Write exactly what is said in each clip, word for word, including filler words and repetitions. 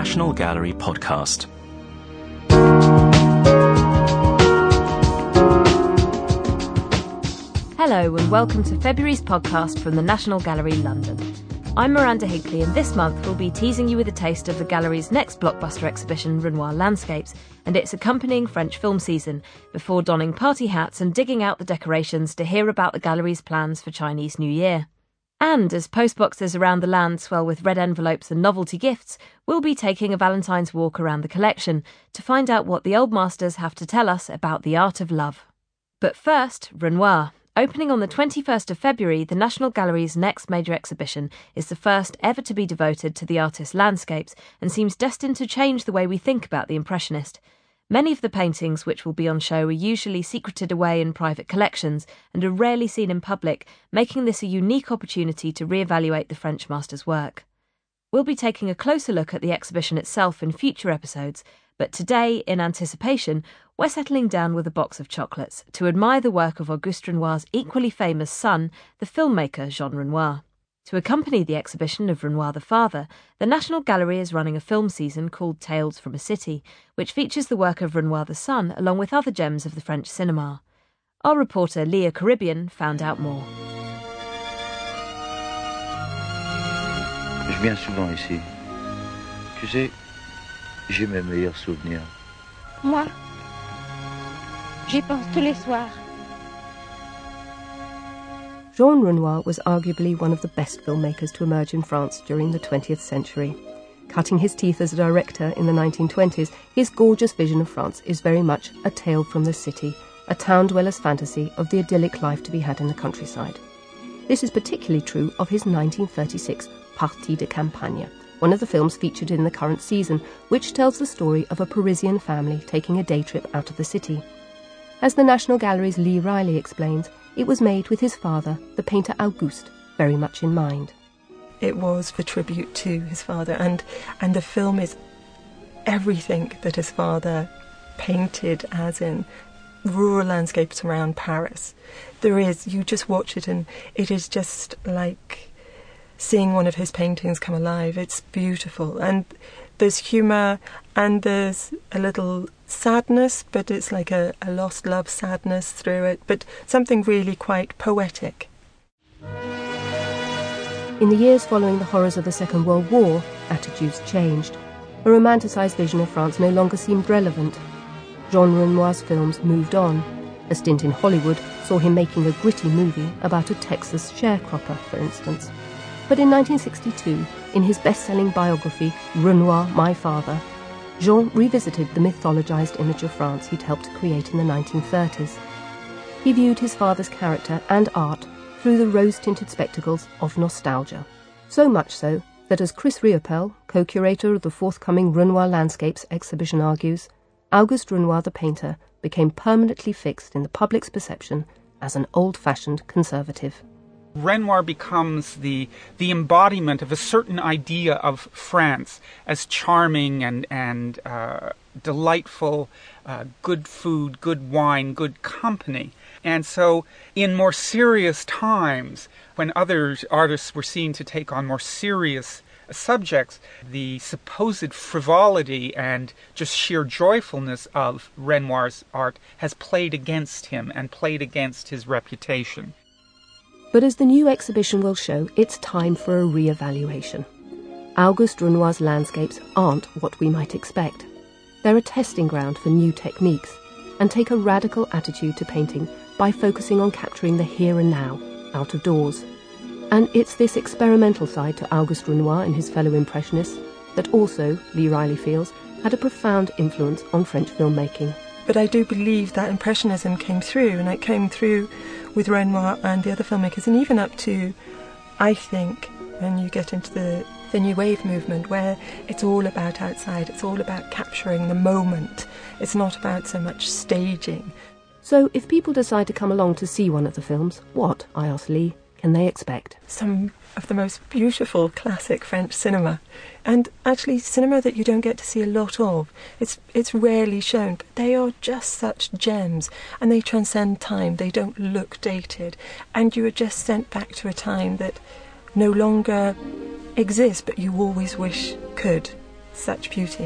National Gallery podcast. Hello and welcome to February's podcast from the National Gallery, London. I'm Miranda Higley, and this month we'll be teasing you with a taste of the gallery's next blockbuster exhibition, Renoir Landscapes, and its accompanying French film season, before donning party hats and digging out the decorations to hear about the gallery's plans for Chinese New Year. And as postboxes around the land swell with red envelopes and novelty gifts, we'll be taking a Valentine's walk around the collection to find out what the old masters have to tell us about the art of love. But first, Renoir. Opening on the twenty-first of February, the National Gallery's next major exhibition is the first ever to be devoted to the artist's landscapes and seems destined to change the way we think about the Impressionist. Many of the paintings which will be on show are usually secreted away in private collections and are rarely seen in public, making this a unique opportunity to re-evaluate the French master's work. We'll be taking a closer look at the exhibition itself in future episodes, but today, in anticipation, we're settling down with a box of chocolates to admire the work of Auguste Renoir's equally famous son, the filmmaker Jean Renoir. To accompany the exhibition of Renoir the father, the National Gallery is running a film season called Tales from a City, which features the work of Renoir the son along with other gems of the French cinema. Our reporter Leah Caribbean found out more. Je viens souvent ici. Tu sais, j'ai mes meilleurs souvenirs. Moi, j'y pense tous les soirs. Jean Renoir was arguably one of the best filmmakers to emerge in France during the twentieth century. Cutting his teeth as a director in the nineteen twenties, his gorgeous vision of France is very much a tale from the city, a town dweller's fantasy of the idyllic life to be had in the countryside. This is particularly true of his nineteen thirty-six Partie de Campagne, one of the films featured in the current season, which tells the story of a Parisian family taking a day trip out of the city. As the National Gallery's Lee Riley explains, it was made with his father, the painter Auguste, very much in mind. It was for tribute to his father, and, and the film is everything that his father painted, as in rural landscapes around Paris. There is, you just watch it and it is just like seeing one of his paintings come alive. It's beautiful, and there's humour and there's a little sadness, but it's like a, a lost love sadness through it, but something really quite poetic. In the years following the horrors of the Second World War, attitudes changed. A romanticised vision of France no longer seemed relevant. Jean Renoir's films moved on. A stint in Hollywood saw him making a gritty movie about a Texas sharecropper, for instance. But in nineteen sixty-two, in his best-selling biography, Renoir, My Father, Jean revisited the mythologized image of France he'd helped create in the nineteen thirties. He viewed his father's character and art through the rose-tinted spectacles of nostalgia. So much so that, as Chris Riopel, co-curator of the forthcoming Renoir Landscapes exhibition, argues, Auguste Renoir the painter became permanently fixed in the public's perception as an old-fashioned conservative. Renoir becomes the the embodiment of a certain idea of France as charming and and uh, delightful, uh, good food, good wine, good company. And so in more serious times, when other artists were seen to take on more serious subjects, the supposed frivolity and just sheer joyfulness of Renoir's art has played against him and played against his reputation. But as the new exhibition will show, it's time for a re-evaluation. Auguste Renoir's landscapes aren't what we might expect. They're a testing ground for new techniques and take a radical attitude to painting by focusing on capturing the here and now, out of doors. And it's this experimental side to Auguste Renoir and his fellow Impressionists that also, Lee Riley feels, had a profound influence on French filmmaking. But I do believe that Impressionism came through, and it came through with Renoir and the other filmmakers, and even up to, I think, when you get into the, the New Wave movement, where it's all about outside, it's all about capturing the moment. It's not about so much staging. So if people decide to come along to see one of the films, what, I asked Lee, can they expect? Some of the most beautiful classic French cinema, and actually cinema that you don't get to see a lot of. It's it's rarely shown, but they are just such gems, and they transcend time. They don't look dated, and you are just sent back to a time that no longer exists, but you always wish could. such beauty.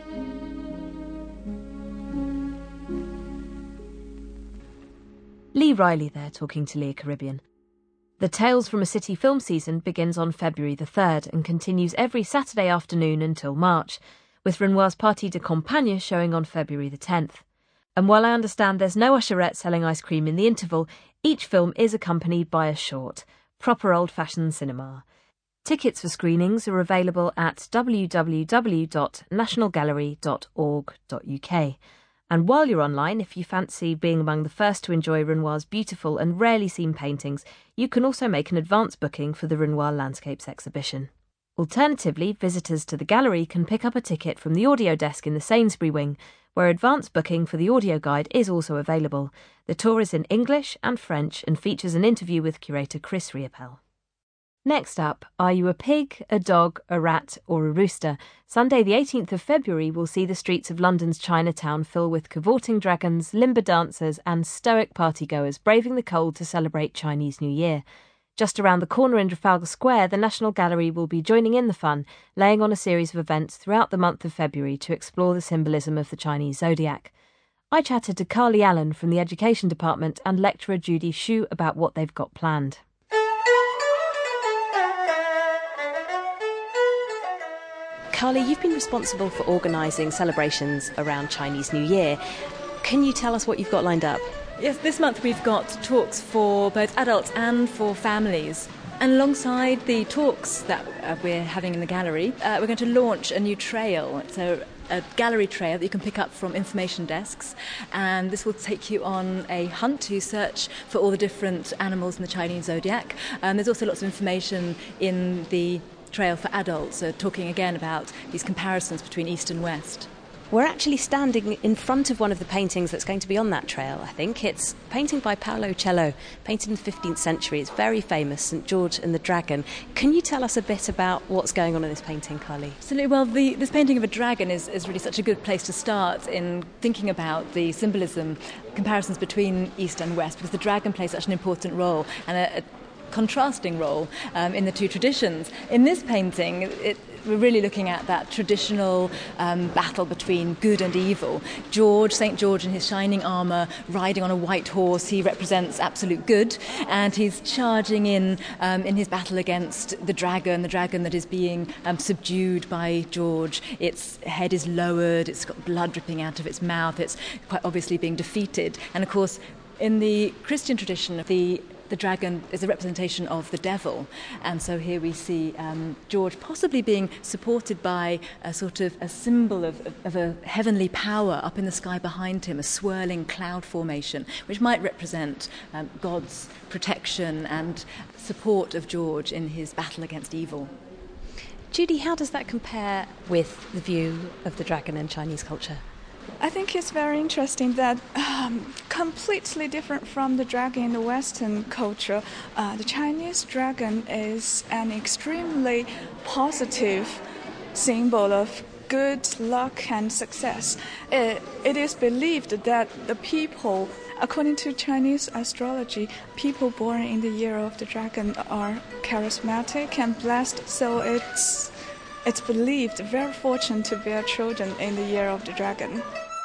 Lee Riley there talking to Leah Caribbean. The Tales from a City film season begins on February the third and continues every Saturday afternoon until March, with Renoir's Partie de Campagne showing on February the tenth. And while I understand there's no usherette selling ice cream in the interval, each film is accompanied by a short, proper old-fashioned cinema. Tickets for screenings are available at w w w dot national gallery dot org dot u k. And while you're online, if you fancy being among the first to enjoy Renoir's beautiful and rarely seen paintings, you can also make an advance booking for the Renoir Landscapes exhibition. Alternatively, visitors to the gallery can pick up a ticket from the audio desk in the Sainsbury wing, where advance booking for the audio guide is also available. The tour is in English and French and features an interview with curator Chris Riopel. Next up, Are You a Pig, a Dog, a Rat or a Rooster? Sunday the eighteenth of February will see the streets of London's Chinatown fill with cavorting dragons, limber dancers and stoic partygoers braving the cold to celebrate Chinese New Year. Just around the corner in Trafalgar Square, the National Gallery will be joining in the fun, laying on a series of events throughout the month of February to explore the symbolism of the Chinese zodiac. I chatted to Carly Allen from the Education Department and lecturer Judy Xu about what they've got planned. Carly, you've been responsible for organising celebrations around Chinese New Year. Can you tell us what you've got lined up? Yes, this month we've got talks for both adults and for families. And alongside the talks that uh, we're having in the gallery, uh, we're going to launch a new trail. So a gallery trail that you can pick up from information desks, and this will take you on a hunt to search for all the different animals in the Chinese zodiac. Um, there's also lots of information in the trail for adults, so talking again about these comparisons between East and West. We're actually standing in front of one of the paintings that's going to be on that trail, I think. It's a painting by Paolo Cello, painted in the fifteenth century. It's very famous, Saint George and the Dragon. Can you tell us a bit about what's going on in this painting, Carly? Absolutely. Well, the, this painting of a dragon is, is really such a good place to start in thinking about the symbolism, comparisons between East and West, because the dragon plays such an important role and a, a contrasting role um, in the two traditions. In this painting, it, we're really looking at that traditional um, battle between good and evil. George, Saint George in his shining armour, riding on a white horse, he represents absolute good, and he's charging in um, in his battle against the dragon, the dragon that is being um, subdued by George. Its head is lowered, it's got blood dripping out of its mouth, it's quite obviously being defeated. And of course, in the Christian tradition, the The dragon is a representation of the devil, and so here we see um, George possibly being supported by a sort of a symbol of, of a heavenly power up in the sky behind him, a swirling cloud formation, which might represent um, God's protection and support of George in his battle against evil. Judy, how does that compare with the view of the dragon in Chinese culture? I think it's very interesting that um, completely different from the dragon in the Western culture, uh, the Chinese dragon is an extremely positive symbol of good luck and success. It, it is believed that the people, according to Chinese astrology, people born in the year of the dragon are charismatic and blessed, so it's It's believed very fortunate to bear children in the year of the dragon.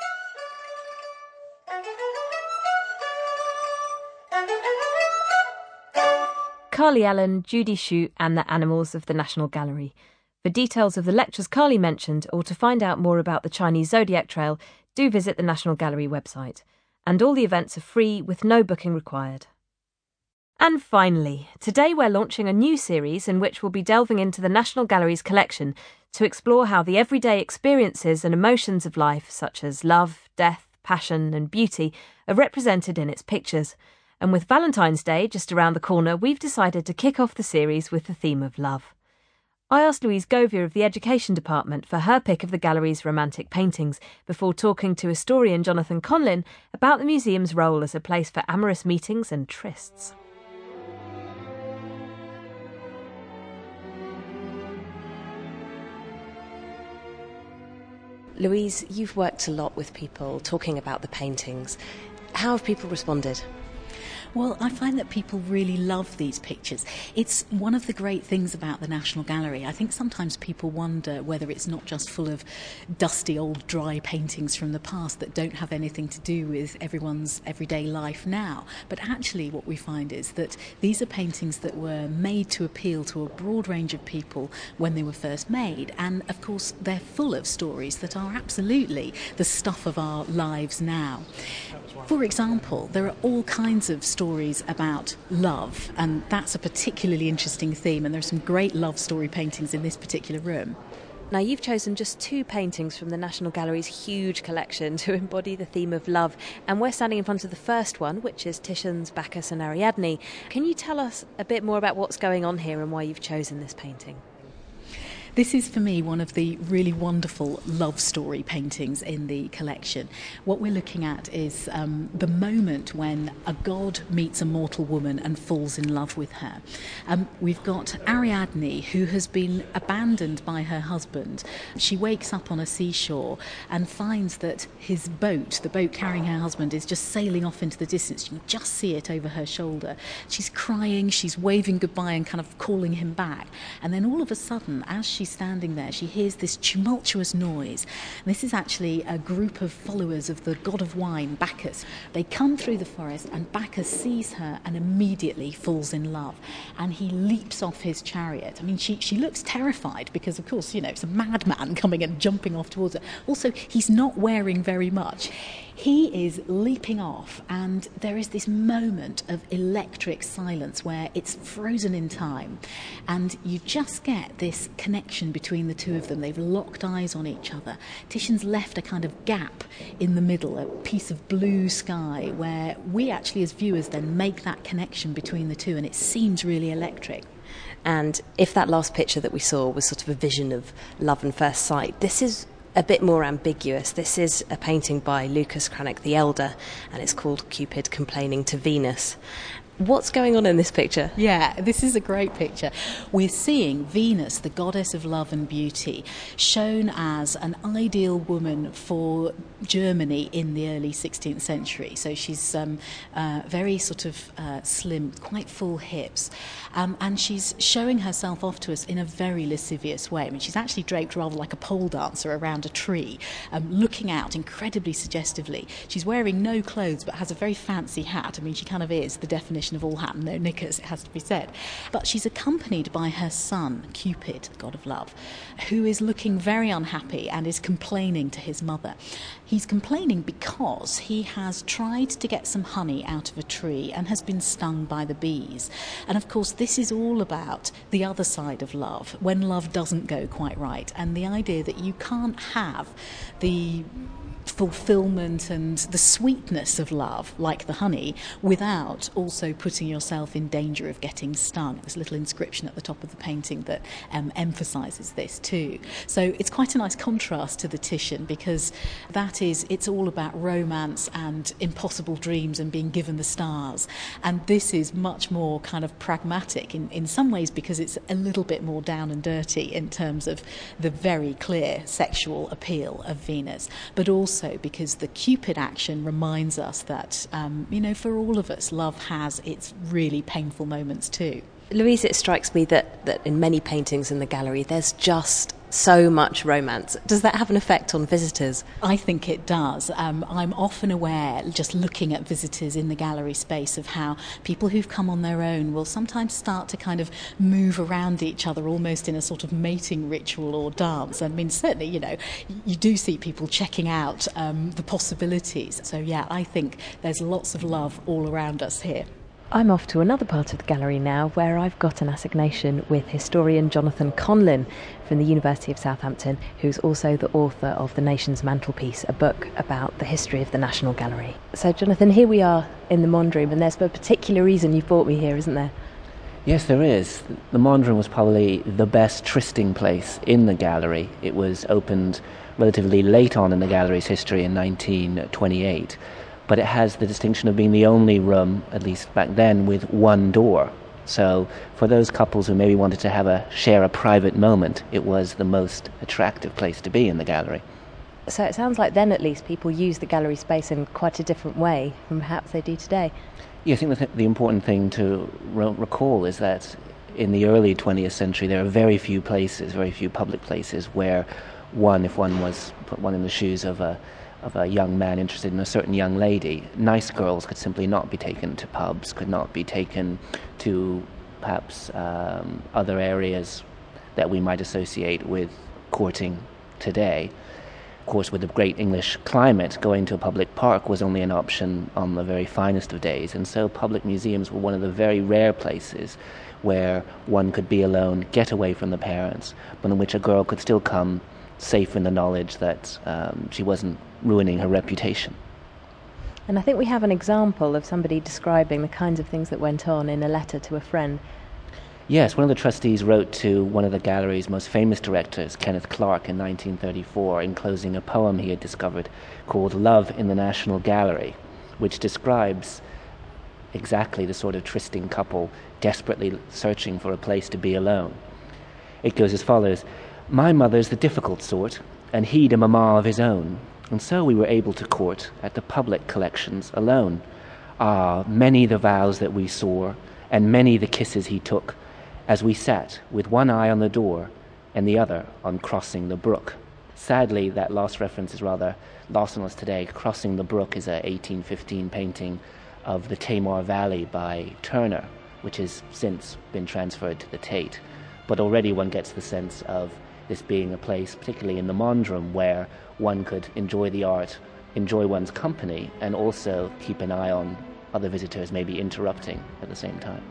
Carly Allen, Judy Xu and the animals of the National Gallery. For details of the lectures Carly mentioned or to find out more about the Chinese Zodiac Trail, do visit the National Gallery website. And all the events are free with no booking required. And finally, today we're launching a new series in which we'll be delving into the National Gallery's collection to explore how the everyday experiences and emotions of life, such as love, death, passion and beauty, are represented in its pictures. And with Valentine's Day just around the corner, we've decided to kick off the series with the theme of love. I asked Louise Govier of the Education Department for her pick of the gallery's romantic paintings before talking to historian Jonathan Conlin about the museum's role as a place for amorous meetings and trysts. Louise, you've worked a lot with people talking about the paintings. How have people responded? Well, I find that people really love these pictures. It's one of the great things about the National Gallery. I think sometimes people wonder whether it's not just full of dusty old dry paintings from the past that don't have anything to do with everyone's everyday life now. But actually what we find is that these are paintings that were made to appeal to a broad range of people when they were first made. And of course they're full of stories that are absolutely the stuff of our lives now. For example, there are all kinds of stories about love, and that's a particularly interesting theme, and there are some great love story paintings in this particular room. Now, you've chosen just two paintings from the National Gallery's huge collection to embody the theme of love, and we're standing in front of the first one, which is Titian's Bacchus and Ariadne. Can you tell us a bit more about what's going on here and why you've chosen this painting? This is, for me, one of the really wonderful love story paintings in the collection. What we're looking at is um, the moment when a god meets a mortal woman and falls in love with her. Um, we've got Ariadne, who has been abandoned by her husband. She wakes up on a seashore and finds that his boat, the boat carrying her husband, is just sailing off into the distance. You can just see it over her shoulder. She's crying, she's waving goodbye and kind of calling him back. And then all of a sudden, as she standing there, she hears this tumultuous noise. And this is actually a group of followers of the god of wine, Bacchus. They come through the forest and Bacchus sees her and immediately falls in love. And he leaps off his chariot. I mean, she, she looks terrified because, of course, you know, it's a madman coming and jumping off towards her. Also, he's not wearing very much. He is leaping off, and there is this moment of electric silence where it's frozen in time, and you just get this connection between the two of them. They've locked eyes on each other. Titian's left a kind of gap in the middle, a piece of blue sky, where we actually as viewers then make that connection between the two, and it seems really electric. And if that last picture that we saw was sort of a vision of love and first sight, this is a bit more ambiguous. This is a painting by Lucas Cranach the Elder, and it's called Cupid Complaining to Venus. What's going on in this picture? Yeah, this is a great picture. We're seeing Venus, the goddess of love and beauty, shown as an ideal woman for Germany in the early sixteenth century. So she's um, uh, very sort of uh, slim, quite full hips, um, and she's showing herself off to us in a very lascivious way. I mean, she's actually draped rather like a pole dancer around a tree, um, looking out incredibly suggestively. She's wearing no clothes but has a very fancy hat. I mean, she kind of is the definition of all hat and no knickers, it has to be said. But she's accompanied by her son, Cupid, the god of love, who is looking very unhappy and is complaining to his mother. He's complaining because he has tried to get some honey out of a tree and has been stung by the bees. And of course, this is all about the other side of love, when love doesn't go quite right, and the idea that you can't have the fulfillment and the sweetness of love, like the honey, without also putting yourself in danger of getting stung. There's a little inscription at the top of the painting that um, emphasises this too. So it's quite a nice contrast to the Titian, because that is, it's all about romance and impossible dreams and being given the stars. And this is much more kind of pragmatic in, in some ways, because it's a little bit more down and dirty in terms of the very clear sexual appeal of Venus, but also because the Cupid action reminds us that, um, you know, for all of us, love has its really painful moments too. Louise, it strikes me that, that in many paintings in the gallery, there's just so much romance. Does that have an effect on visitors? I think it does. Um, I'm often aware, just looking at visitors in the gallery space, of how people who've come on their own will sometimes start to kind of move around each other almost in a sort of mating ritual or dance. I mean, certainly, you know, you do see people checking out um, the possibilities. So, yeah, I think there's lots of love all around us here. I'm off to another part of the gallery now, where I've got an assignation with historian Jonathan Conlin from the University of Southampton, who's also the author of The Nation's Mantelpiece, a book about the history of the National Gallery. So, Jonathan, here we are in the Monde Room, and there's a particular reason you brought me here, isn't there? Yes, there is. The Monde Room was probably the best trysting place in the gallery. It was opened relatively late on in the gallery's history in nineteen twenty-eight. But it has the distinction of being the only room, at least back then, with one door. So for those couples who maybe wanted to have a share a private moment, it was the most attractive place to be in the gallery. So it sounds like then, at least, people use the gallery space in quite a different way from perhaps they do today. Yeah, I think the, th- the important thing to re- recall is that in the early twentieth century, there are very few places, very few public places where one, if one was put one in the shoes of a of a young man interested in a certain young lady, nice girls could simply not be taken to pubs, could not be taken to perhaps um, other areas that we might associate with courting today. Of course, with the great English climate, going to a public park was only an option on the very finest of days, and so public museums were one of the very rare places where one could be alone, get away from the parents, but in which a girl could still come safe in the knowledge that um, she wasn't ruining her reputation. And I think we have an example of somebody describing the kinds of things that went on in a letter to a friend. Yes, one of the trustees wrote to one of the gallery's most famous directors, Kenneth Clark, in nineteen thirty-four, enclosing a poem he had discovered called Love in the National Gallery, which describes exactly the sort of trysting couple desperately searching for a place to be alone. It goes as follows: "My mother's the difficult sort, and he'd a mamma of his own, and so we were able to court at the public collections alone. Ah, many the vows that we swore, and many the kisses he took, as we sat with one eye on the door and the other on crossing the brook." Sadly, that last reference is rather lost on us today. Crossing the Brook is a eighteen fifteen painting of the Tamar Valley by Turner, which has since been transferred to the Tate. But already one gets the sense of this being a place, particularly in the Mondrum, where one could enjoy the art, enjoy one's company, and also keep an eye on other visitors maybe interrupting at the same time.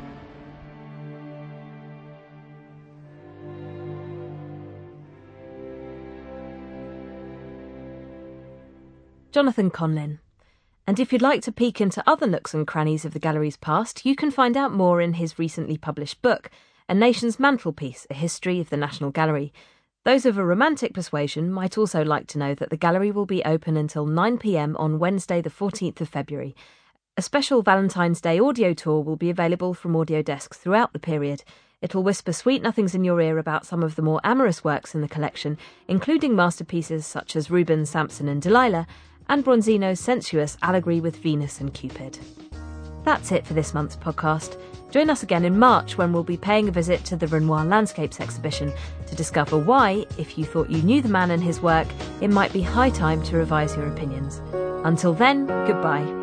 Jonathan Conlin. And if you'd like to peek into other nooks and crannies of the gallery's past, you can find out more in his recently published book, A Nation's Mantelpiece, A History of the National Gallery. Those of a romantic persuasion might also like to know that the gallery will be open until nine p.m. on Wednesday the fourteenth of February. A special Valentine's Day audio tour will be available from audio desks throughout the period. It'll whisper sweet nothings in your ear about some of the more amorous works in the collection, including masterpieces such as Rubens' Samson and Delilah, and Bronzino's sensuous allegory with Venus and Cupid. That's it for this month's podcast. Join us again in March when we'll be paying a visit to the Renoir Landscapes exhibition to discover why, if you thought you knew the man and his work, it might be high time to revise your opinions. Until then, goodbye.